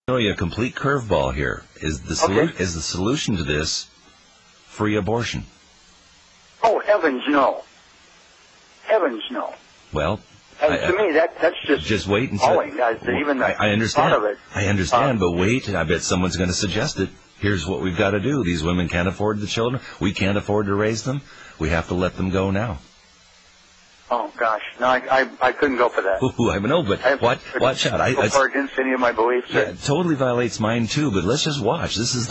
throw you a complete curveball here. Is the solution to this free abortion? Oh, heavens no. Heavens no. Well, to me, that's just wait until. I understand. Thought of it. I understand, but wait. I bet someone's going to suggest it. Here's what we've got to do. These women can't afford the children. We can't afford to raise them. We have to let them go now. Oh gosh, no, I couldn't go for that. Ooh, I know, but watch out. Go against any of my beliefs. Yeah, it totally violates mine too. But let's just watch. This is